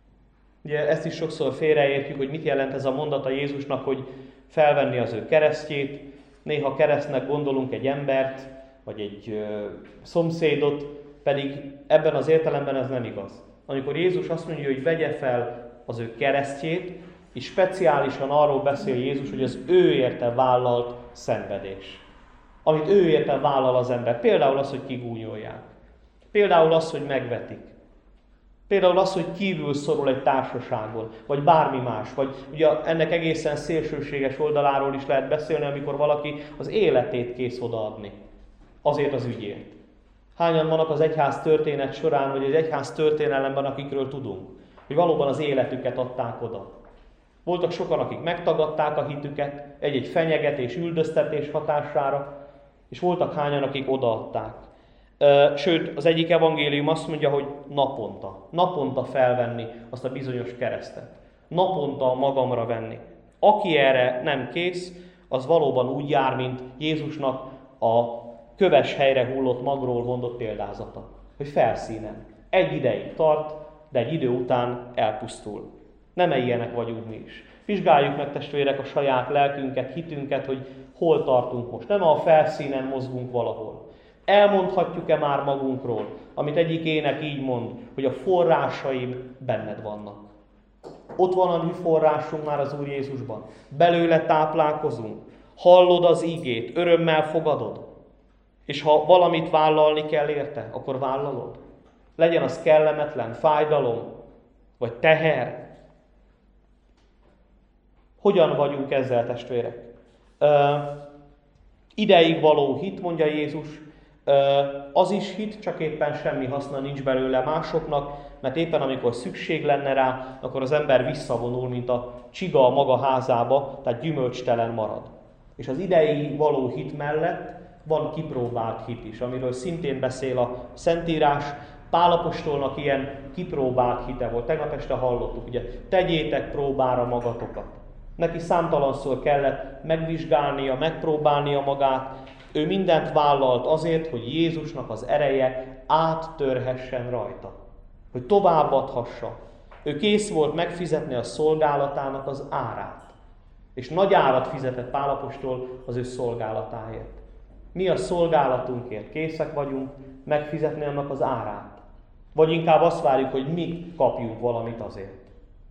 Ugye ezt is sokszor félreértjük, hogy mit jelent ez a mondat a Jézusnak, hogy felvenni az ő keresztjét. Néha keresztnek gondolunk egy embert, vagy egy szomszédot, pedig ebben az értelemben ez nem igaz. Amikor Jézus azt mondja, hogy vegye fel az ő keresztjét, és speciálisan arról beszél Jézus, hogy az ő érte vállalt szenvedés. Amit ő érte vállal az ember. Például az, hogy kigúnyolják. Például az, hogy megvetik. Például az, hogy kívül szorul egy társaságon, vagy bármi más. Vagy ugye ennek egészen szélsőséges oldaláról is lehet beszélni, amikor valaki az életét kész odaadni. Azért az ügyért. Hányan vannak az egyház történet során, vagy az egyház történelemben, akikről tudunk, hogy valóban az életüket adták oda. Voltak sokan, akik megtagadták a hitüket egy-egy fenyegetés, üldöztetés hatására, és voltak hányan, akik odaadták. Sőt, az egyik evangélium azt mondja, hogy naponta felvenni azt a bizonyos keresztet. Naponta magamra venni. Aki erre nem kész, az valóban úgy jár, mint Jézusnak a köves helyre hullott magról mondott példázata. Hogy felszínen. Egy ideig tart, de egy idő után elpusztul. Nem ilyenek vagyunk mi is. Vizsgáljuk meg, testvérek, a saját lelkünket, hitünket, hogy hol tartunk most. Nem a felszínen mozgunk valahol. Elmondhatjuk-e már magunkról, amit egyik ének így mond, hogy a forrásaim benned vannak. Ott van a mi forrásunk már az Úr Jézusban. Belőle táplálkozunk. Hallod az ígét, örömmel fogadod. És ha valamit vállalni kell érte, akkor vállalod. Legyen az kellemetlen, fájdalom, vagy teher. Hogyan vagyunk ezzel, testvérek? Ideig való hit, mondja Jézus, az is hit, csak éppen semmi haszna nincs belőle másoknak, mert éppen amikor szükség lenne rá, akkor az ember visszavonul, mint a csiga a maga házába, tehát gyümölcstelen marad. És az ideig való hit mellett van kipróbált hit is, amiről szintén beszél a Szentírás. Pál apostolnak ilyen kipróbált hite volt. Tegnap este hallottuk, ugye, tegyétek próbára magatokat. Neki számtalanszor kellett megvizsgálnia, megpróbálnia magát. Ő mindent vállalt azért, hogy Jézusnak az ereje áttörhessen rajta. Hogy továbbadhassa. Ő kész volt megfizetni a szolgálatának az árát. És nagy árat fizetett Pál apostol az ő szolgálatáért. Mi a szolgálatunkért készek vagyunk megfizetni annak az árát. Vagy inkább azt várjuk, hogy mi kapjunk valamit azért.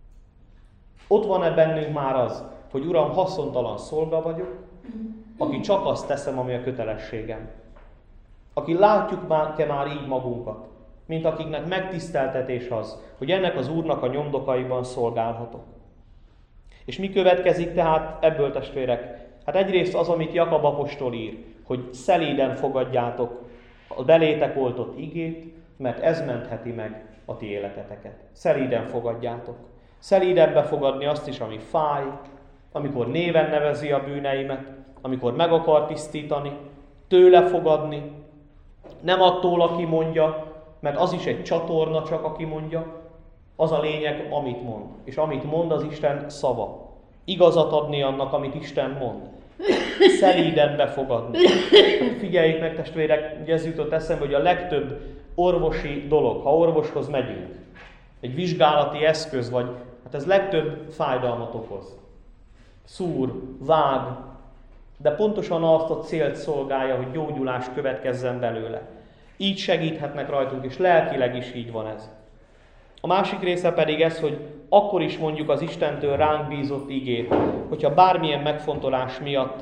Ott van-e bennünk már az, hogy Uram, haszontalan szolga vagyok, aki csak azt teszem, ami a kötelességem. Aki látjuk már így magunkat, mint akiknek megtiszteltetés az, hogy ennek az Úrnak a nyomdokaiban szolgálhatok. És mi következik tehát ebből, testvérek? Hát egyrészt az, amit Jakab apostol ír, hogy szelíden fogadjátok a belétek oltott igét, mert ez mentheti meg a ti életeteket. Szelíden fogadjátok. Szelíden befogadni azt is, ami fáj, amikor néven nevezi a bűneimet, amikor meg akar tisztítani, tőle fogadni, nem attól, aki mondja, mert az is egy csatorna csak, aki mondja, az a lényeg, amit mond. És amit mond, az Isten szava. Igazat adni annak, amit Isten mond. Szelíden befogadni. Figyeljük meg, testvérek, ugye ez jutott eszembe, hogy a legtöbb orvosi dolog, ha orvoshoz megyünk, egy vizsgálati eszköz vagy, hát ez legtöbb fájdalmat okoz. Szúr, vág, de pontosan azt a célt szolgálja, hogy gyógyulás következzen belőle. Így segíthetnek rajtunk, és lelkileg is így van ez. A másik része pedig ez, hogy akkor is mondjuk az Istentől ránk bízott igét, hogyha bármilyen megfontolás miatt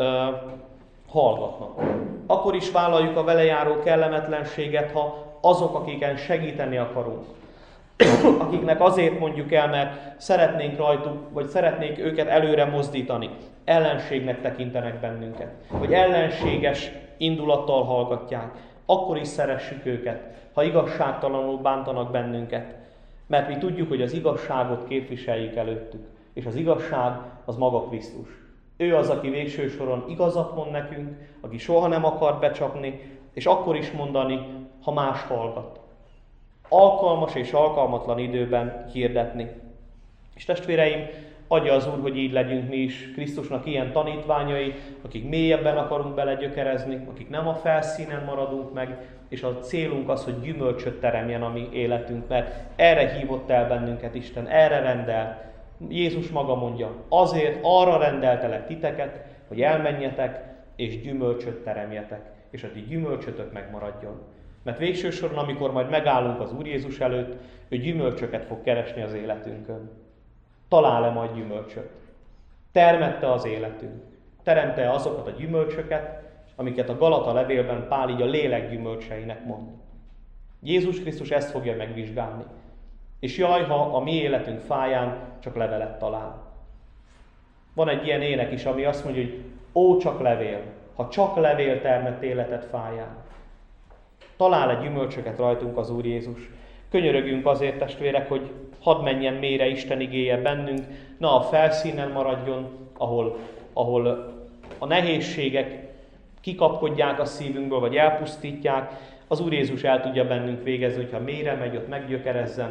hallgatnak. Akkor is vállaljuk a vele járó kellemetlenséget, ha azok, akiken segíteni akarunk, akiknek azért mondjuk el, mert szeretnénk rajtuk, vagy szeretnénk őket előre mozdítani, ellenségnek tekintenek bennünket, vagy ellenséges indulattal hallgatják, akkor is szeressük őket, ha igazságtalanul bántanak bennünket, mert mi tudjuk, hogy az igazságot képviseljük előttük, és az igazság az maga Krisztus. Ő az, aki végső soron igazat mond nekünk, aki soha nem akar becsapni, és akkor is mondani, ha más hallgat. Alkalmas és alkalmatlan időben hirdetni. És testvéreim, adja az Úr, hogy így legyünk mi is Krisztusnak ilyen tanítványai, akik mélyebben akarunk belegyökerezni, akik nem a felszínen maradunk meg, és a célunk az, hogy gyümölcsöt teremjen a mi életünk, mert erre hívott el bennünket Isten, erre rendelt. Jézus maga mondja, azért arra rendeltelek titeket, hogy elmenjetek, és gyümölcsöt teremjetek, és a ti gyümölcsötök megmaradjon. Mert végső soron, amikor majd megállunk az Úr Jézus előtt, ő gyümölcsöket fog keresni az életünkön. Talál-e majd gyümölcsöt? Termette az életünk? Teremte azokat a gyümölcsöket, amiket a Galata levélben Pál így a lélek gyümölcseinek mond? Jézus Krisztus ezt fogja megvizsgálni. És jaj, ha a mi életünk fáján csak levelet talál. Van egy ilyen ének is, ami azt mondja, hogy ó, csak levél, ha csak levél termett életed fáján. Talál egy gyümölcsöket rajtunk az Úr Jézus. Könyörögjünk azért, testvérek, hogy hadd menjen mélyre Isten igéje bennünk, ne a felszínen maradjon, ahol a nehézségek kikapkodják a szívünkből, vagy elpusztítják. Az Úr Jézus el tudja bennünk végezni, hogyha mélyre megy, ott meggyökerezzen,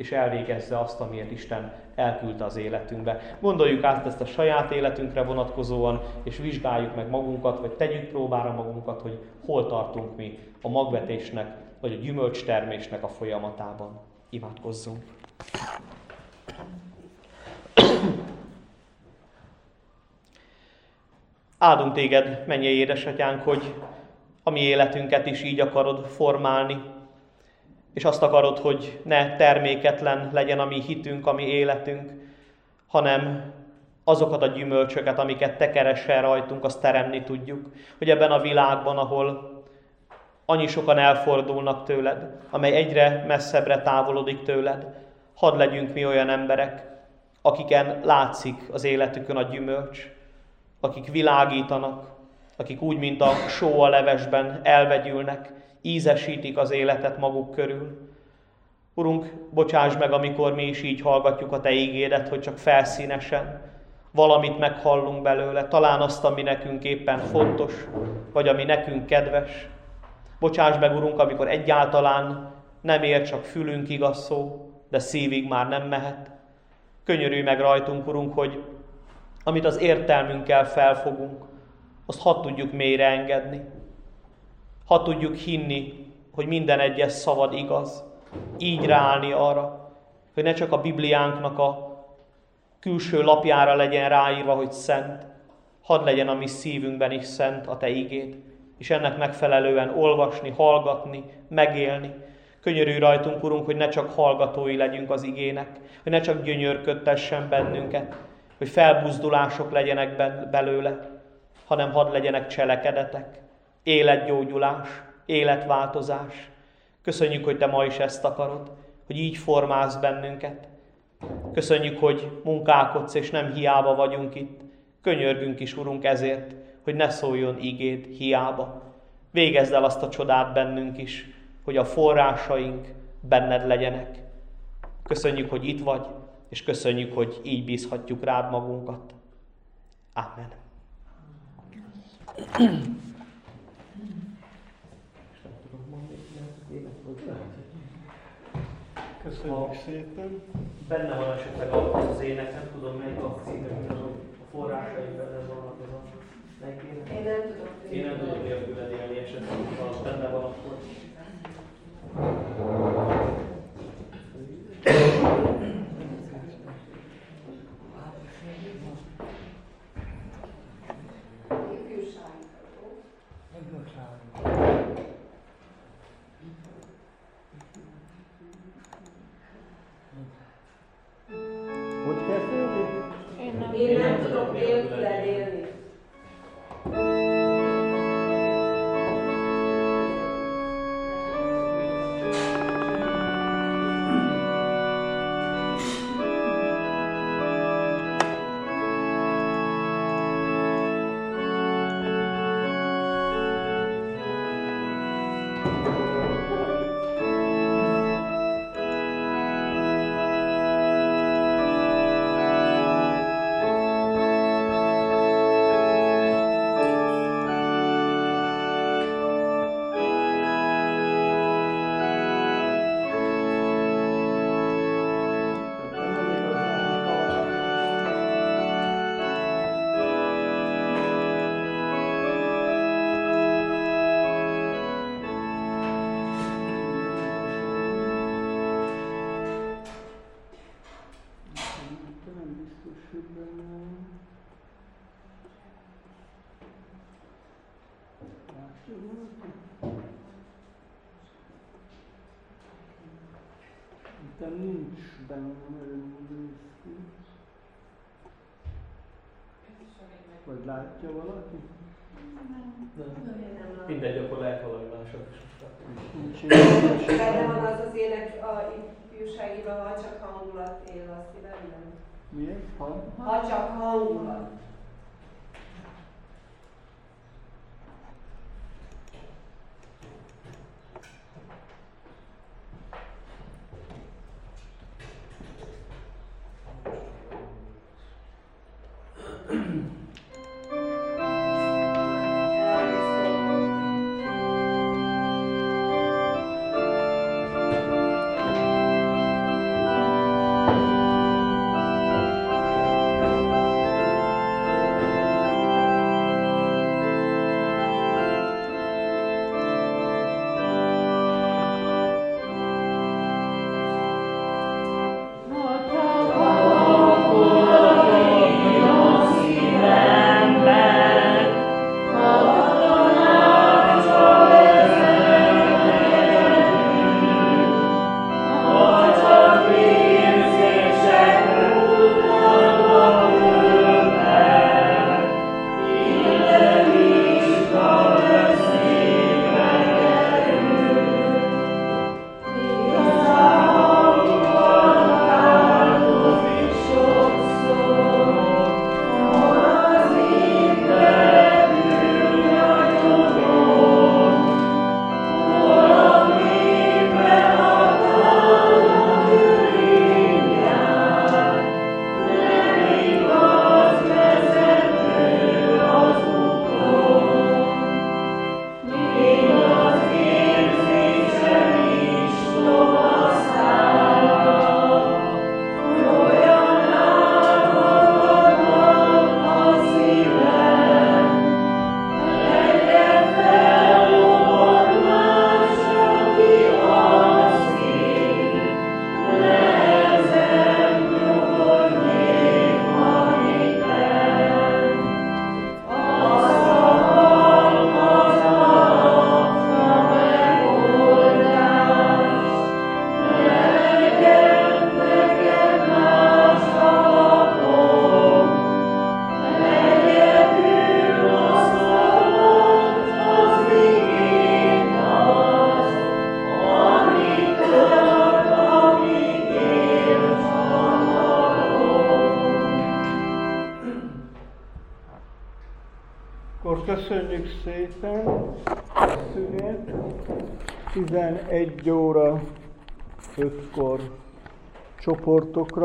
és elvégezze azt, amiért Isten elküldte az életünkbe. Gondoljuk át ezt a saját életünkre vonatkozóan, és vizsgáljuk meg magunkat, vagy tegyük próbára magunkat, hogy hol tartunk mi a magvetésnek, vagy a gyümölcstermésnek a folyamatában. Imádkozzunk! Áldunk téged, mennyei édesatyánk, hogy a mi életünket is így akarod formálni, és azt akarod, hogy ne terméketlen legyen a mi hitünk, a mi életünk, hanem azokat a gyümölcsöket, amiket te keresel rajtunk, azt teremni tudjuk. Hogy ebben a világban, ahol annyi sokan elfordulnak tőled, amely egyre messzebbre távolodik tőled, hadd legyünk mi olyan emberek, akiken látszik az életükön a gyümölcs, akik világítanak, akik úgy, mint a só a levesben elvegyülnek, ízesítik az életet maguk körül. Urunk, bocsáss meg, amikor mi is így hallgatjuk a te ígédet, hogy csak felszínesen valamit meghallunk belőle, talán azt, ami nekünk éppen fontos, vagy ami nekünk kedves. Bocsáss meg, Urunk, amikor egyáltalán nem ér csak fülünkig a szó, de szívig már nem mehet. Könyörülj meg rajtunk, Urunk, hogy amit az értelmünkkel felfogunk, azt hadd tudjuk mélyre engedni. Hadd tudjuk hinni, hogy minden egyes szavad igaz. Így ráállni arra, hogy ne csak a Bibliánknak a külső lapjára legyen ráírva, hogy szent, hadd legyen a mi szívünkben is szent a te igéd, és ennek megfelelően olvasni, hallgatni, megélni. Könyörülj rajtunk, Urunk, hogy ne csak hallgatói legyünk az igének, hogy ne csak gyönyörködtessen bennünket, hogy felbuzdulások legyenek belőle, hanem hadd legyenek cselekedetek, életgyógyulás, életváltozás. Köszönjük, hogy te ma is ezt akarod, hogy így formálsz bennünket. Köszönjük, hogy munkálkodsz, és nem hiába vagyunk itt. Könyörgünk is, Urunk, ezért, hogy ne szóljon igéd hiába. Végezd el azt a csodát bennünk is, hogy a forrásaink benned legyenek. Köszönjük, hogy itt vagy, és köszönjük, hogy így bízhatjuk rád magunkat. Amen. Köszönjük szépen. Benne van esetleg az az ének, nem tudom melyik a című, a forrásaink benne vannak ez a melyik ének? Én nem tudom nélküled élni esetleg, ha az benne van akkor. Hogy kezdődik? Én nem tudok nélküled élni. De nincs benne nagyon. Vagy látja valaki? Mindegy, akkor lehet valami mások is. Benne van az az ének a ifjúságiban, ha csak hangulat él a szívemben. Mi ez? Ha csak hangulat. Köszönjük Akkor köszönjük szépen a szünet. 11 óra 5-kor csoportokra